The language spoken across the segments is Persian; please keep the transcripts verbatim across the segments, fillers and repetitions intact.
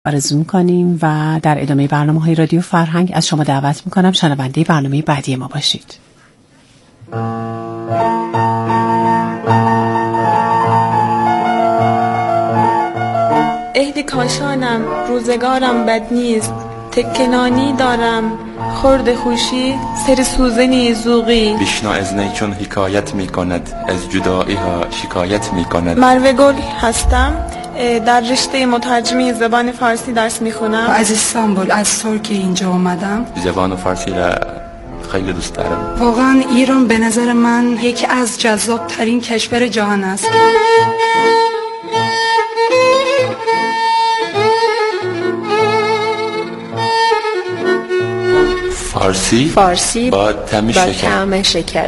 آرزو می‌کنیم و در ادامه برنامه‌های رادیو فرهنگ از شما دعوت می‌کنم شنونده برنامه بعدی ما باشید. اهد کاشانم روزگارم بد نیست، تکنانی دارم خرد خوشی سر سوزنی زوغی. بشنو از نی چون حکایت میکند از جدایی ها شکایت میکند. مروه گل هستم، در رشته مترجمی زبان فارسی درس میخونم. از استانبول از ترکیه اینجا آمدم. زبان فارسی را خیلی دوست دارم. واقعا ایران به نظر من یکی از جذاب ترین کشور جهان است. فارسی فارسی با طعم شکر. طعم شکر.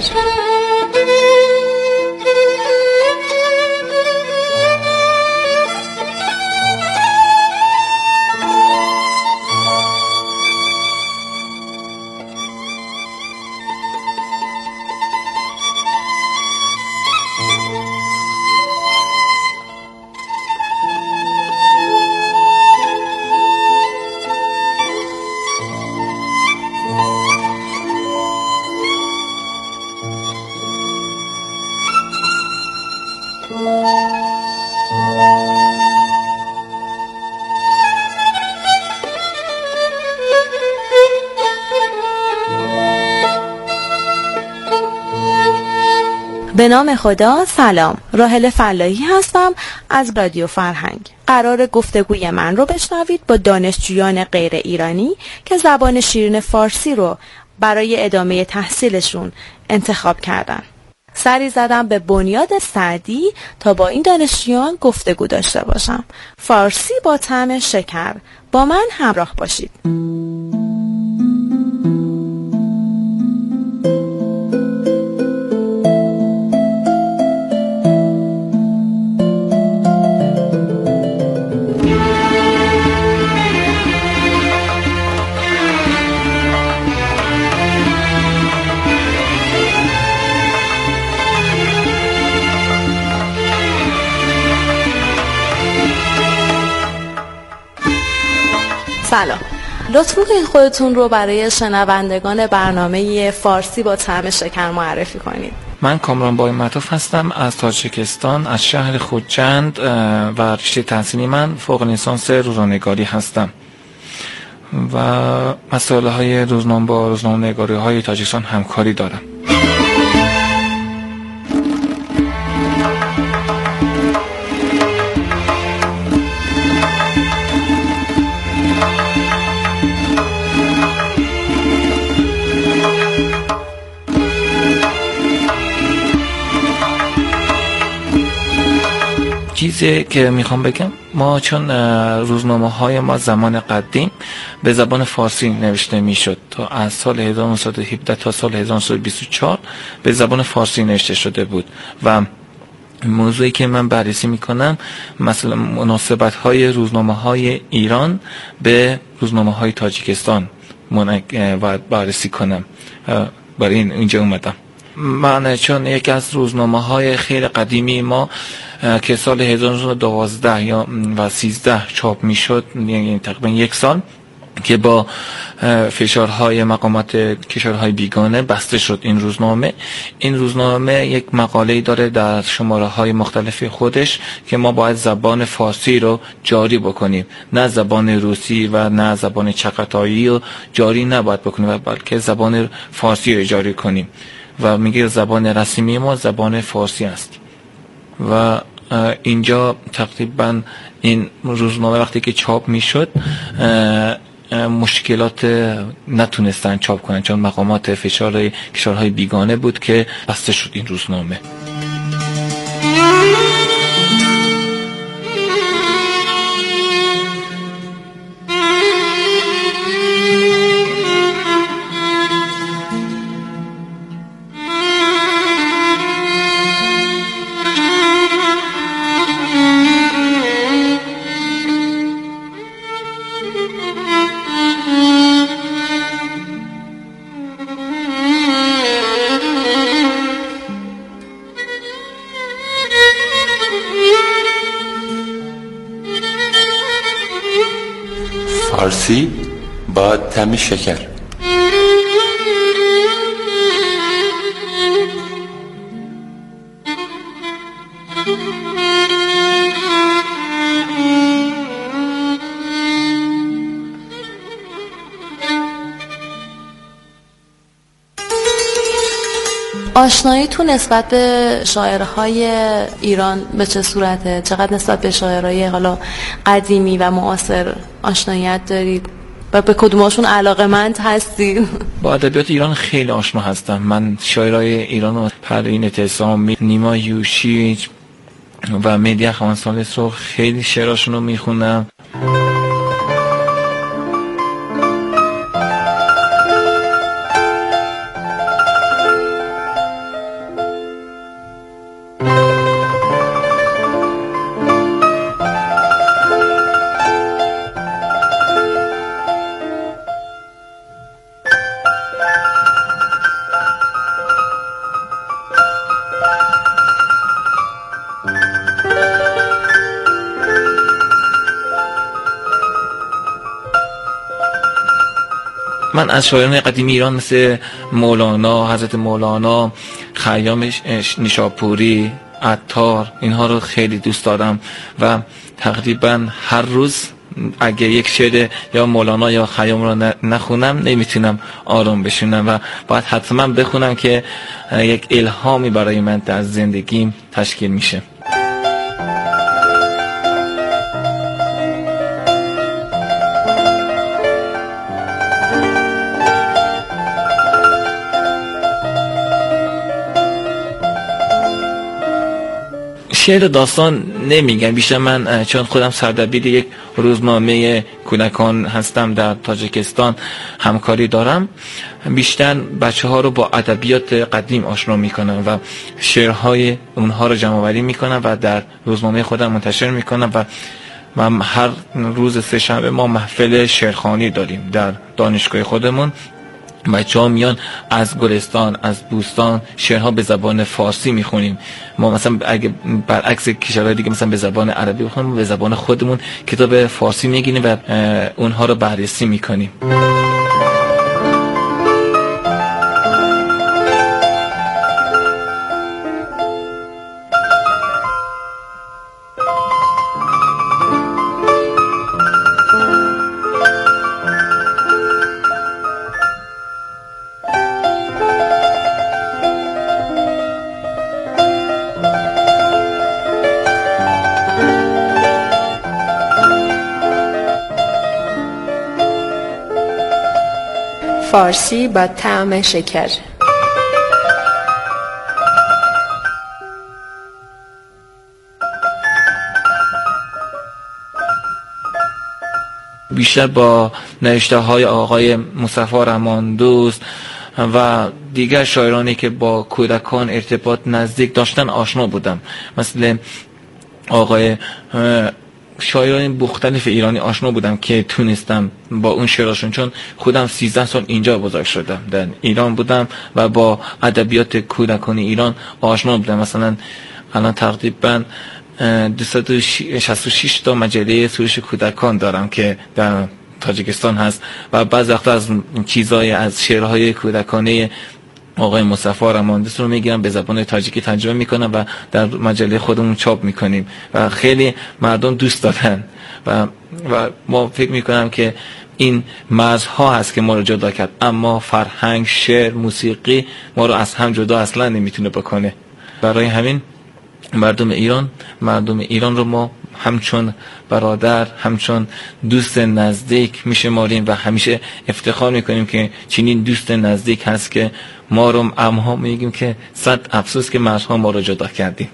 به نام خدا. سلام، راحله فلاحی هستم از رادیو فرهنگ. قرار گفتگوی من رو بشنوید با دانشجویان غیر ایرانی که زبان شیرین فارسی رو برای ادامه تحصیلشون انتخاب کردن. سری زدم به بنیاد سعدی تا با این دانشجویان گفتگو داشته باشم. فارسی با طعم شکر، با من همراه باشید. سلام، لطف میکنید خودتون رو برای شنوندگان برنامه فارسی با طعم شکر معرفی کنید. من کامران بای معطوف هستم از تاجیکستان، از شهر خوجند و رشته تحصیلی من فوق لیسانس روزنامه‌نگاری هستم و مسائل های روزنامه با روزنامه‌نگاری های تاجیکستان همکاری دارم. چیزی که میخوام بگم، ما چون روزنامه های ما زمان قدیم به زبان فارسی نوشته میشد تا از سال هزار و نهصد و هفده تا سال هزار و نهصد و بیست و چهار به زبان فارسی نوشته شده بود و موضوعی که من بررسی میکنم مثلا مناسبت های روزنامه های ایران به روزنامه های تاجیکستان و بررسی کنم. برای این اینجا اومدم. من چون یکی از روزنامه های خیلی قدیمی ما که سال هزار و نهصد و دوازده یا و سیزده چاپ میشد، یعنی تقریبا یک سال، که با فشارهای مقامات کشورهای بیگانه بسته شد این روزنامه. این روزنامه یک مقاله داره در شماره های مختلف خودش که ما باید زبان فارسی رو جاری بکنیم، نه زبان روسی و نه زبان چغتایی رو جاری نباید بکنیم، بلکه زبان فارسی رو جاری کنیم و میگه زبان رسمی ما زبان فارسی است. و اینجا تقریبا این روزنامه وقتی که چاپ میشد مشکلات نتونستن چاپ کنن چون مقامات فشار کشورهای بیگانه بود که بسته شد این روزنامه. فارسی با طعم شکر. آشنایی تو نسبت به شاعرهای ایران به چه صورته؟ چقدر نسبت به شاعرهای حالا قدیمی و معاصر آشناییت دارید و به کدوماشون علاقه‌مند هستید؟ با ادبیات ایران خیلی آشنا هستم. من شاعرای ایران رو پروین اعتصامی، نیما یوشی و مهدی اخوان‌ثالث رو خیلی شعراشون رو میخونم. من از شاعران قدیمی ایران مثل مولانا، حضرت مولانا، خیام نیشاپوری، عطار، اینها رو خیلی دوست دارم و تقریبا هر روز اگه یک شعر یا مولانا یا خیام رو نخونم نمیتونم آروم بشونم و باید حتما بخونم که یک الهامی برای من در زندگیم تشکیل میشه. شعر داستان نمیگم، بیشتر من چون خودم سردبیر یک روزنامه کودکان هستم در تاجیکستان همکاری دارم، بیشتر بچه ها رو با ادبیات قدیم آشنا میکنم و شعرهای اونها رو جمع آوری میکنم و در روزنامه خودم منتشر میکنم و من هر روز سه شنبه ما محفل شعرخوانی داریم در دانشگاه خودمون. بچه ها میان از گلستان، از بوستان شعرها به زبان فارسی میخونیم. ما مثلا اگه برعکس کشورهای دیگه مثلا به زبان عربی بخونیم، به زبان خودمون کتاب فارسی میگیریم و اونها رو بررسی میکنیم. فارسی با طعم شکر. بیشتر با نوشته های آقای مصطفی رحماندوست و دیگر شاعرانی که با کودکان ارتباط نزدیک داشتن آشنا بودم، مثل آقای شاعران مختلف ایرانی آشنا بودم که تونستم با اون شعراشون، چون خودم سیزده سال اینجا بزرگ شدم، در ایران بودم و با ادبیات کودکانی ایران آشنا بودم. مثلا الان تقریبا دویست و شصت و شش تا مجله سروش کودکان دارم که در تاجیکستان هست و بعضی وقتا از چیزای از شعرهای کودکانه آقای مصطفی رحماندوست رو میگیرم به زبان تاجیکی ترجمه میکنم و در مجله خودمون چاپ میکنیم و خیلی مردم دوست دارن و و ما فکر میکنم که این مرزها هست که ما رو جدا کرد، اما فرهنگ، شعر، موسیقی ما رو از هم جدا اصلا نمیتونه بکنه. برای همین مردم ایران مردم ایران رو ما همچون برادر، همچون دوست نزدیک میشماریم و همیشه افتخار میکنیم که چنین دوست نزدیک هست که ما رو امها میگیم که صد افسوس که مرزها ما رو جدا کردیم.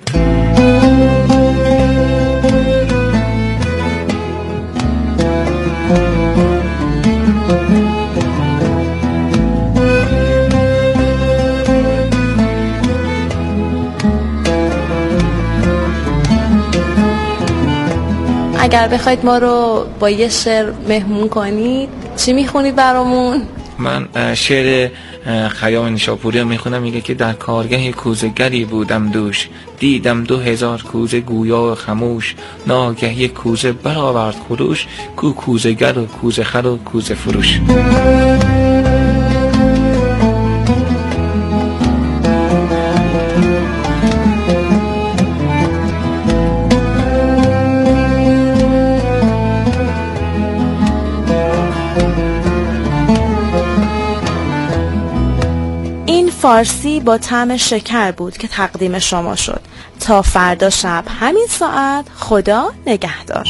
اگر بخواید ما رو با یه شعر مهمون کنید چی میخونید برامون؟ من شعر خیام نیشاپوری رو میخونم، میگه که در کارگه کوزه‌گری بودم دوش، دیدم دو هزار کوزه گویا و خموش، ناگه یک کوزه برآورد خروش، کو کوزه‌گر و کوزه خر و کوزه فروش. فارسی با طعم شکر بود که تقدیم شما شد. تا فردا شب همین ساعت، خدا نگهدار.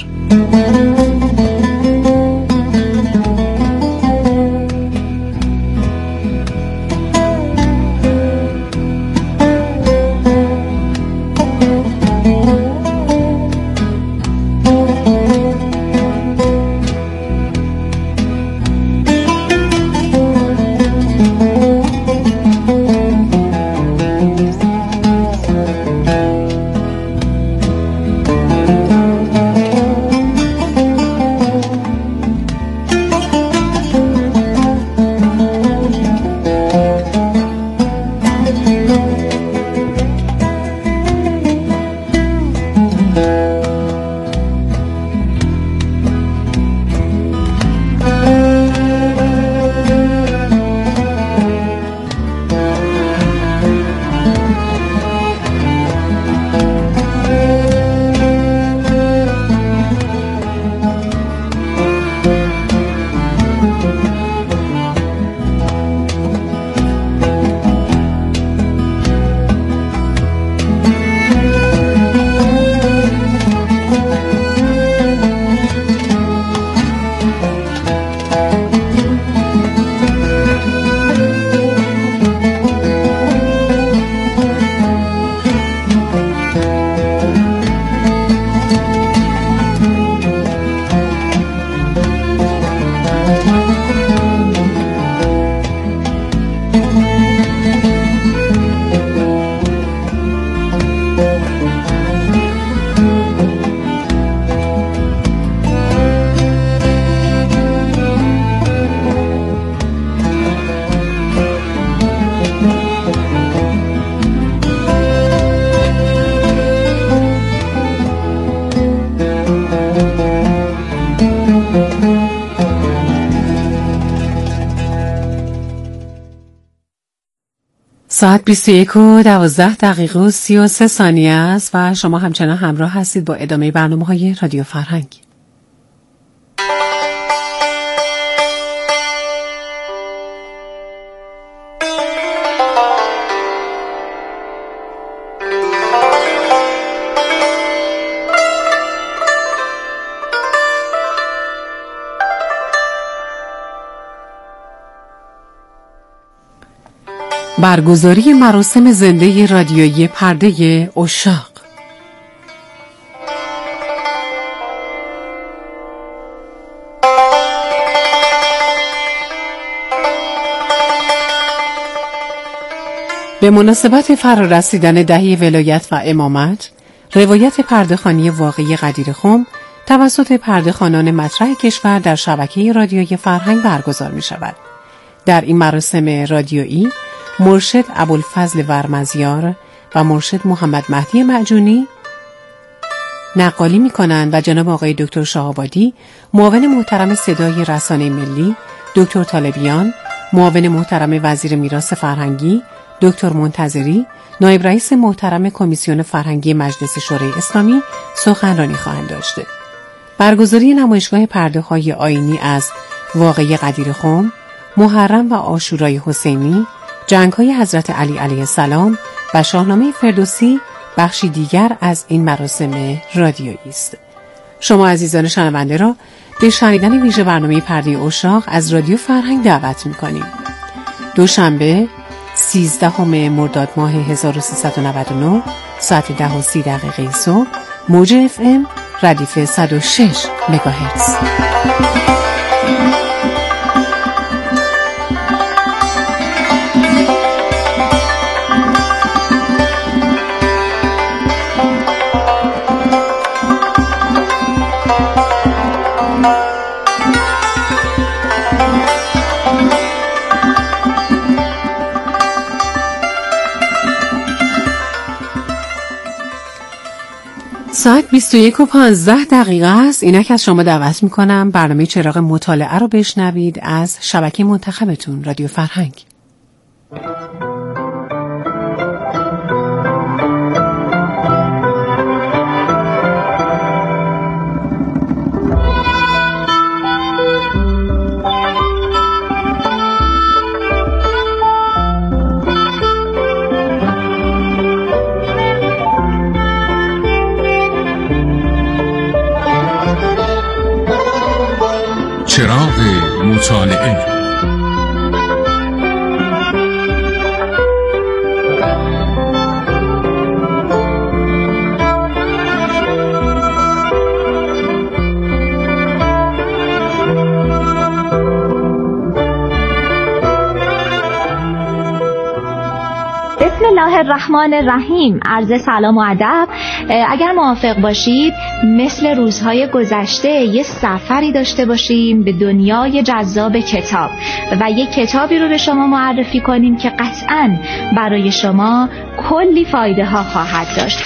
ساعت بیست و یک و دوازده دقیقه و سی و سه ثانیه است و شما همچنان همراه هستید با ادامه برنامه‌های رادیو فرهنگ. برگزاری مراسم زنده رادیویی پرده عشاق. به مناسبت فرارسیدن دهه ولایت و امامت، روایت پرده‌خوانی واقعی قدیرخم توسط پرده‌خوانان مطرح کشور در شبکه رادیویی فرهنگ برگزار می شود. در این مراسم رادیویی مرشد ابوالفضل ورمزیار و مرشد محمد مهدی معجونی نقالی می کنند و جناب آقای دکتر شاه‌آبادی، معاون محترم صدای رسانه ملی، دکتر طالبیان، معاون محترم وزیر میراث فرهنگی، دکتر منتظری، نایب رئیس محترم کمیسیون فرهنگی مجلس شورای اسلامی سخنرانی خواهند داشت. برگزاری نمایشگاه پرده‌های آیینی از واقعه قدیرخم، محرم و عاشورای حسینی، جنگ‌های حضرت علی علیه السلام و شاهنامه فردوسی بخشی دیگر از این مراسم رادیویی است. شما عزیزان شنونده را به شنیدن ویژه برنامه پرده عشاق از رادیو فرهنگ دعوت می‌کنیم. دوشنبه سیزدهم مرداد ماه هزار و سیصد و نود و نه ساعت ده و سی دقیقه صبح، موج اف ام ردیف صد و شش مگاهرتز. ساعت بیست و یک و پانزده دقیقه است. اینک از شما دعوت میکنم برنامه چراغ مطالعه رو بشنوید از شبکه منتخبتون رادیو فرهنگ. چراغ مطالعه. بسم الله الرحمن الرحیم. عرض سلام و ادب. اگر موافق باشید مثل روزهای گذشته یه سفری داشته باشیم به دنیای جذاب کتاب و یک کتابی رو به شما معرفی کنیم که قطعاً برای شما کلی فایده ها خواهد داشت.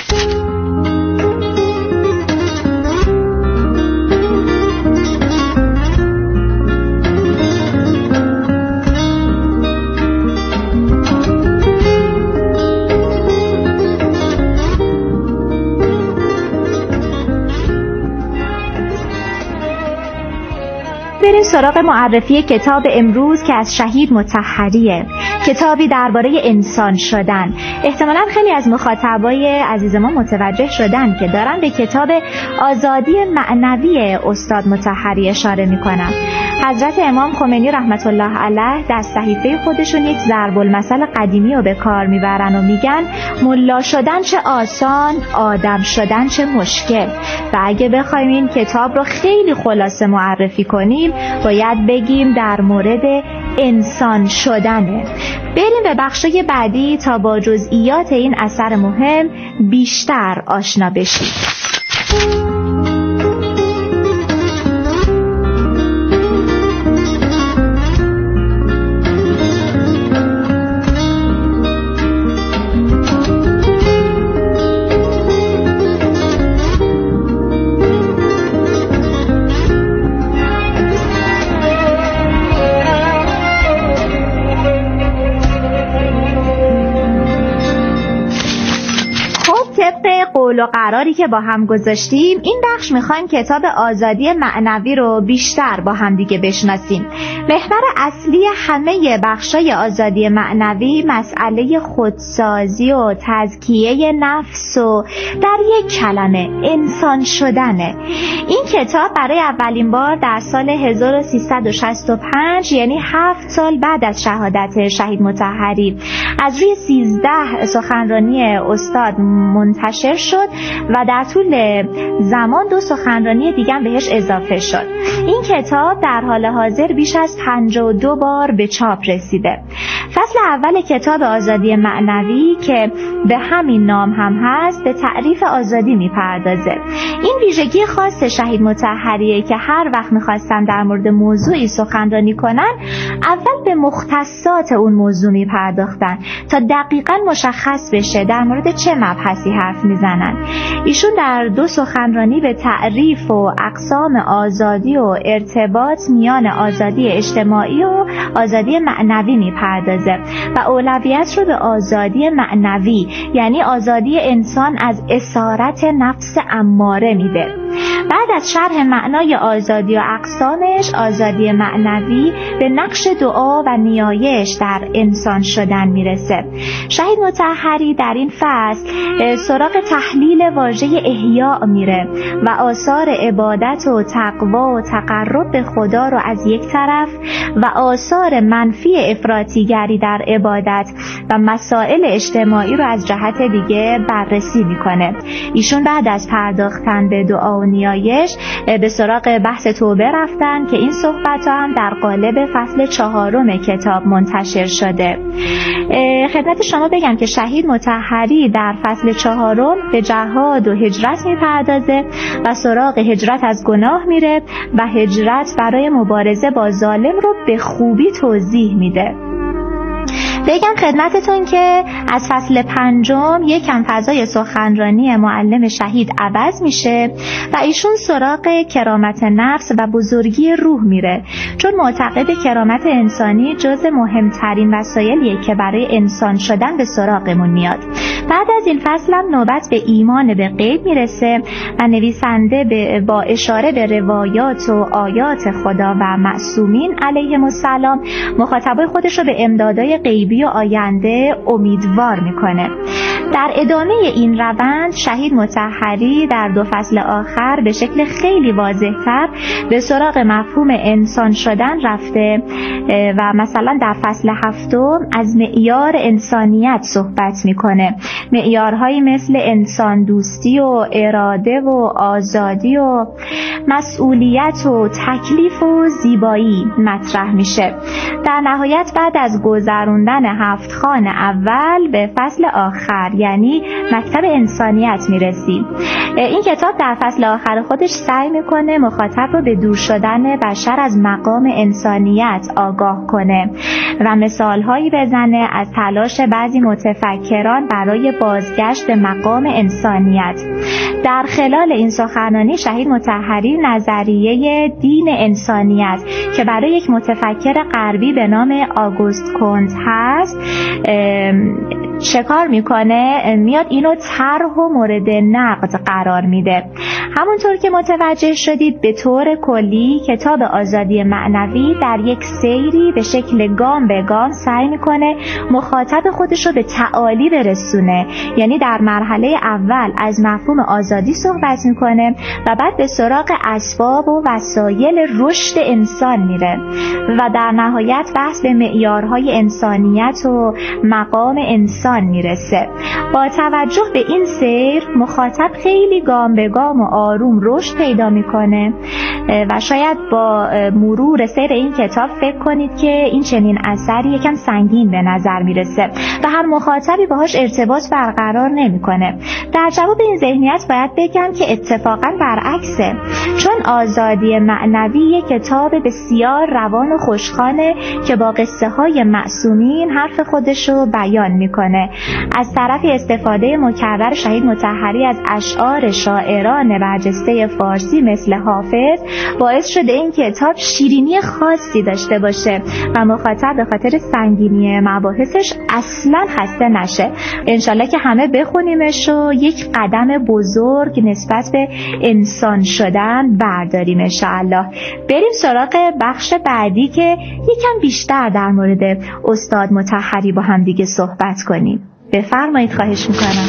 بریم سراغ معرفی کتاب امروز که از شهید مطهریه. کتابی درباره انسان شدن. احتمالاً خیلی از مخاطبای عزیز ما متوجه شدن که دارن به کتاب آزادی معنوی استاد مطهری اشاره میکنن. حضرت امام خمینی رحمت الله علیه در صحیفه خودشون یک ضرب المثل قدیمی رو به کار میبرن و میگن ملا شدن چه آسان، آدم شدن چه مشکل. و اگه بخوایم این کتاب رو خیلی خلاصه معرفی کنیم باید بگیم در مورد انسان شدنه. بریم به بخشای بعدی تا با جزئیات این اثر مهم بیشتر آشنا بشیم. قول و قراری که با هم گذاشتیم این بخش میخوایم کتاب آزادی معنوی رو بیشتر با هم دیگه بشناسیم. محور اصلی همه بخشای آزادی معنوی مسئله خودسازی و تزکیه نفس و در یک کلمه انسان شدنه. این کتاب برای اولین بار در سال هزار و سیصد و شصت و پنج یعنی هفت سال بعد از شهادت شهید مطهری از روی سیزده سخنرانی استاد منتشر شد و در طول زمان دو سخنرانی دیگه بهش اضافه شد. این کتاب در حال حاضر بیش از پنجاه و دو بار به چاپ رسیده. فصل اول کتاب آزادی معنوی که به همین نام هم هست به تعریف آزادی میپردازه. این ویژگی خاص شهید مطهریه که هر وقت میخواستن در مورد موضوعی سخنرانی کنن اول به مختصات اون موضوع میپرداختن تا دقیقاً مشخص بشه در مورد چه مبحثی حرف میزنن. ایشون در دو سخنرانی به تعریف و اقسام آزادی و ارتباط میان آزادی اجتماعی و آزادی معنوی میپردازه و اولویت رو به آزادی معنوی یعنی آزادی انسان از اسارت نفس اماره میده. بعد از شرح معنای آزادی و اقسامش آزادی معنوی به نقش دعا و نیایش در انسان شدن میرسه. شهید مطهری در این فصل سراغ تحلیل واژه احیاء میره و آثار عبادت و تقوا و تقرب به خدا رو از یک طرف و آثار منفی افراطیگری در عبادت و مسائل اجتماعی رو از جهت دیگه بررسی میکنه. ایشون بعد از پرداختن به دعا و نیایش به سراغ بحث توبه رفتن که این صحبت ها هم در قالب فصل چهارم کتاب منتشر شده. خدمت شما بگم که شهید مطهری در فصل چهارم به جهاد و هجرت میپردازه و سراغ هجرت از گناه میره و هجرت برای مبارزه با ظالم رو به خوبی توضیح میده. بگم خدمتتون که از فصل پنجم یکم فضای سخنرانی معلم شهید عوض میشه و ایشون سراغ کرامت نفس و بزرگی روح میره، چون معتقد کرامت انسانی جز مهمترین وسایلیه که برای انسان شدن به سراغمون میاد. بعد از این فصل هم نوبت به ایمان به غیب میرسه و نویسنده به با اشاره به روایات و آیات خدا و معصومین علیهم السلام مخاطبای خودش رو به امدادهای غیبی و آینده امیدوار میکنه. در ادامه این روند شهید مطهری در دو فصل آخر به شکل خیلی واضح‌تر به سراغ مفهوم انسان شدن رفته و مثلا در فصل هفتم از معیار انسانیت صحبت میکنه، معیارهایی مثل انسان دوستی و اراده و آزادی و مسئولیت و تکلیف و زیبایی مطرح میشه. در نهایت بعد از گذروندن هفت خوان اول به فصل آخر یعنی مکتب انسانیت میرسیم. این کتاب در فصل آخر خودش سعی میکنه مخاطب رو به دور شدن بشر از مقام انسانیت آگاه کنه و مثالهایی بزنه از تلاش بعضی متفکران برای بازگشت به مقام انسانیت. در خلال این سخنرانی شهید مطهری نظریه دین انسانیت که برای یک متفکر غربی به نام آگوست کنت هست شکار میکنه، میاد اینو طرح و مورد نقد قرار میده. همونطور که متوجه شدید به طور کلی کتاب آزادی معنوی در یک سیری به شکل گام به گام سعی میکنه مخاطب خودش رو به تعالی برسونه، یعنی در مرحله اول از مفهوم آزادی صحبت میکنه و بعد به سراغ اسباب و وسایل رشد انسان میره و در نهایت بحث به معیارهای انسانیت و مقام انسان میرسه. با توجه به این سیر مخاطب خیلی گام به گام و آروم رشد پیدا میکنه و شاید با مرور سیر این کتاب فکر کنید که این چنین اثری یکم سنگین به نظر میرسه و هر مخاطبی باهاش ارتباط برقرار نمیکنه. در جواب این ذهنیت باید بگم که اتفاقا برعکسه، چون آزادی معنوی یک کتاب بسیار روان و خوشخوانه که با قصه های معصومین حرف خودشو بیان میکنه. از طرفی استفاده مکرر شهید مطهری از اشعار شاعران برجسته فارسی مثل حافظ باعث شده این کتاب شیرینی خاصی داشته باشه و مخاطب به خاطر سنگینی مباحثش اصلا خسته نشه. انشالله که همه بخونیمش و یک قدم بزرگ نسبت به انسان شدن برداریم انشالله. بریم سراغ بخش بعدی که یکم بیشتر در مورد استاد مطهری با هم دیگه صحبت کنیم. بفرمایید، خواهش میکنم.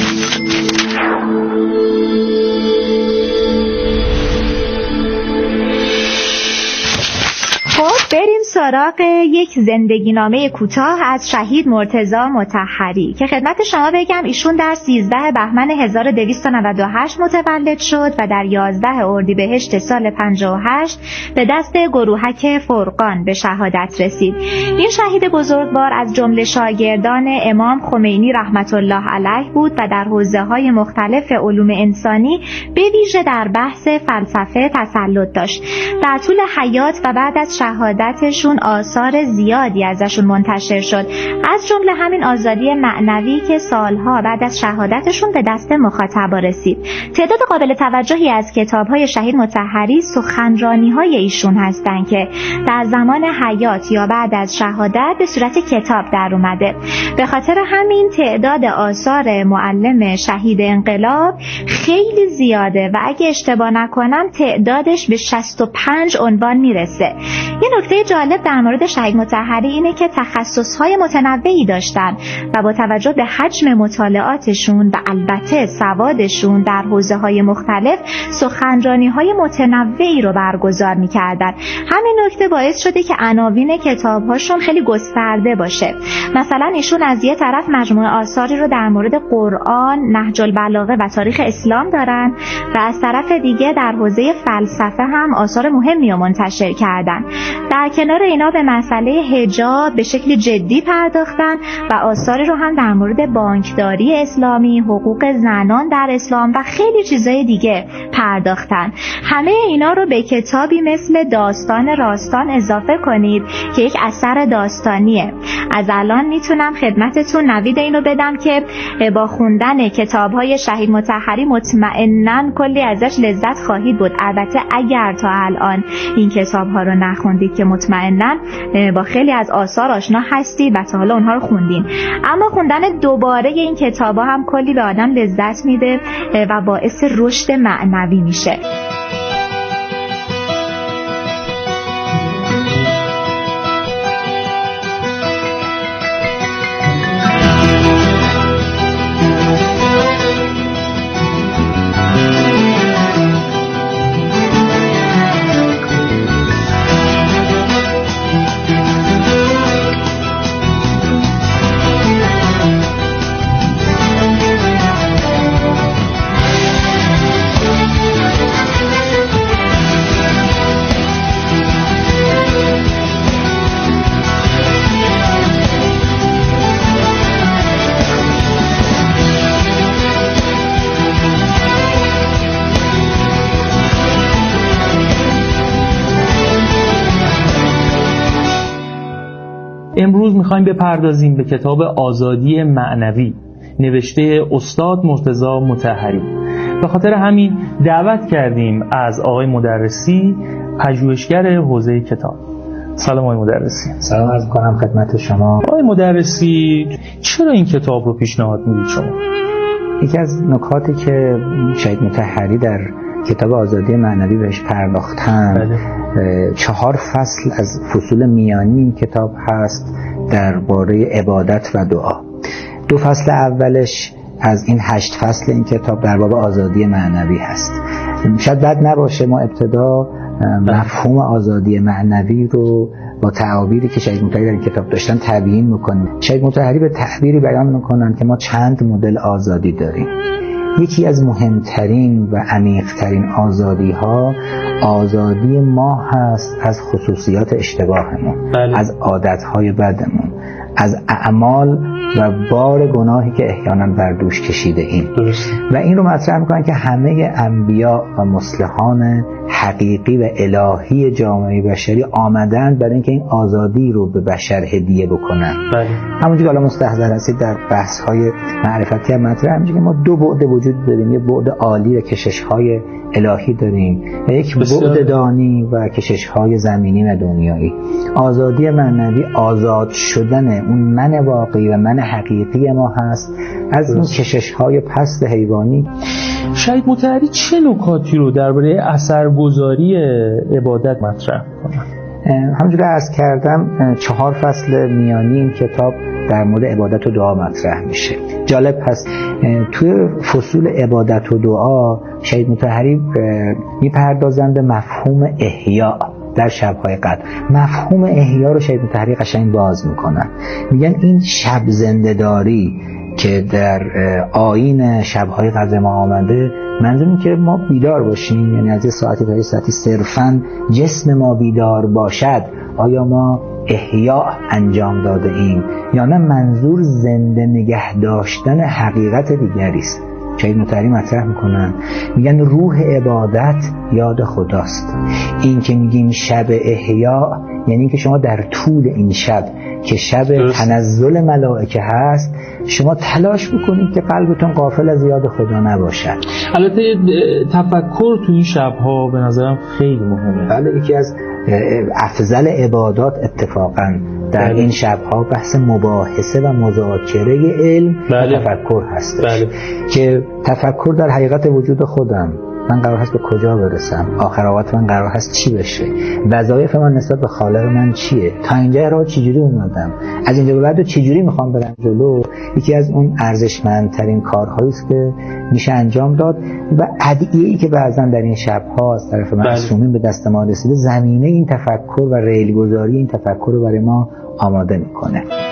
خب بریم سراغ یک زندگی نامه کوتاه از شهید مرتضی مطهری که خدمت شما بگم ایشون در سیزده بهمن هزار و دویست و نود و هشت متولد شد و در یازده اردیبهشت سال پنجاه و هشت به دست گروهک فرقان به شهادت رسید. این شهید بزرگوار از جمله شاگردان امام خمینی رحمت الله علیه بود و در حوزه‌های مختلف علوم انسانی به ویژه در بحث فلسفه تسلط داشت. در طول حیات و بعد از شهادتشون آثار زیادی ازشون منتشر شد، از جمله همین آزادی معنوی که سالها بعد از شهادتشون به دست مخاطبا رسید. تعداد قابل توجهی از کتاب‌های شهید مطهری سخنرانی‌های ایشون هستند که در زمان حیات یا بعد از شهادت به صورت کتاب در اومده. به خاطر همین تعداد آثار معلم شهید انقلاب خیلی زیاده و اگه اشتباه نکنم تعدادش به شصت و پنج عنوان میرسه. یه نکته جالب در مورد شهید مطهری اینه که تخصص‌های متنوعی داشتن و با توجه به حجم مطالعاتشون و البته سوادشون در حوزه‌های مختلف سخنرانی‌های متنوعی رو برگزار می‌کردن. همین نکته باعث شده که عناوین کتاب‌هاشون خیلی گسترده باشه. مثلا ایشون از یه طرف مجموعه آثاری رو در مورد قرآن، نهج البلاغه و تاریخ اسلام دارن و از طرف دیگه در حوزه فلسفه هم آثار مهمی رو منتشر کردن. در در کنار اینا به مسئله حجاب به شکل جدی پرداختن و آثاری رو هم در مورد بانکداری اسلامی، حقوق زنان در اسلام و خیلی چیزای دیگه پرداختن. همه اینا رو به کتابی مثل داستان راستان اضافه کنید که یک اثر داستانیه. از الان میتونم خدمتتون نوید اینو بدم که با خوندن کتاب‌های شهید مطهری مطمئناً کلی ازش لذت خواهید بود. البته اگر تا الان این کتاب‌ها رو نخوندید که مطمئناً با خیلی از آثار آشنا هستید و تا حالا اونها رو خوندین، اما خوندن دوباره این کتاب‌ها هم کلی به آدم لذت میده و باعث رشد معنوی میشه. امروز میخوایم بپردازیم به کتاب آزادی معنوی نوشته استاد مرتضی مطهری. به خاطر همین دعوت کردیم از آقای مدرسی، پژوهشگر حوزه کتاب. سلام آقای مدرسی. سلام عرض می‌کنم خدمت شما. آقای مدرسی، چرا این کتاب رو پیشنهاد میدید شما؟ یکی از نکاتی که شهید مطهری در کتاب آزادی معنوی بهش پرداختن، بله. چهار فصل از فصول میانی این کتاب هست درباره عبادت و دعا. دو فصل اولش از این هشت فصل این کتاب در باب آزادی معنوی هست. شاید بد نباشه ما ابتدا مفهوم آزادی معنوی رو با تعابیری که شهید مطهری در این کتاب داشتن تبیین میکنیم. شهید مطهری به تعبیری بیان میکنن که ما چند مدل آزادی داریم. یکی از مهمترین و عمیق‌ترین آزادی ها آزادی ما هست از خصوصیات اشتباهمون، بله. از عادتهای بدمون، از اعمال و بار گناهی که احیانا بر دوش کشیده ایم. و این رو مطرح میکنن که همه انبیا و مصلحان حقیقی و الهی جامعه بشری آمدن برای اینکه این آزادی رو به بشر هدیه بکنن. بله. همونجوری که حالا مستحضر هستید در بحث های معرفتی هم مطرح میشه که ما دو بعد وجود داریم، یه بعد عالی و کشش های الهی داریم و یک بعد دانی و کشش های زمینی و دنیایی. آزادی معنوی آزاد شدن اون من واقعی و من حقیقی ما هست از اون کشش های پست حیوانی. شهید مطهری چه نکاتی رو درباره اثرگذاری عبادت مطرح کنن؟ همونجور که عرض کردم چهار فصل میانی این کتاب در مورد عبادت و دعا مطرح میشه. جالب هست توی فصول عبادت و دعا شهید مطهری میپردازن به مفهوم احیا در شب‌های قدر. مفهوم احیا رو شهید مطهری قشنگ باز میکنن، میگن این شب زنده‌داری که در آیین شب‌های قدر ما آمده، منظور این که ما بیدار باشیم، یعنی از یه ساعتی تا یه ساعتی صرفاً جسم ما بیدار باشد. آیا ما احیا انجام داده ایم یا نه منظور زنده نگه داشتن حقیقت دیگری است؟ شهید مطهری مطرح میکنن، میگن روح عبادت یاد خداست. این که میگیم شب احیا یعنی که شما در طول این شب که شب تنزل ملائکه هست شما تلاش بکنید که قلبتون غافل از یاد خدا نباشد. البته تفکر تو این شب‌ها به نظرم خیلی مهمه. بله، یکی از افضل عبادات اتفاقا در بله. این شب‌ها بحث مباحثه و مذاکره علم بله. و تفکر هستش، بله. که تفکر در حقیقت وجود خودم، من قرار هست به کجا برسم، آخرات من قرار هست چی بشه، وظایف من نسبت به خالق من چیه، تا اینجا راه چجوری اومدم، از اینجا به بعد چجوری میخوام برم جلو. یکی از اون ارزشمندترین کارهایی است که میشه انجام داد و ادعیه‌ای که بعضا در این شب‌ها از طرف معصومین به دست ما رسیده زمینه این تفکر و ریل‌گذاری این تفکر رو برای ما آماده میکنه.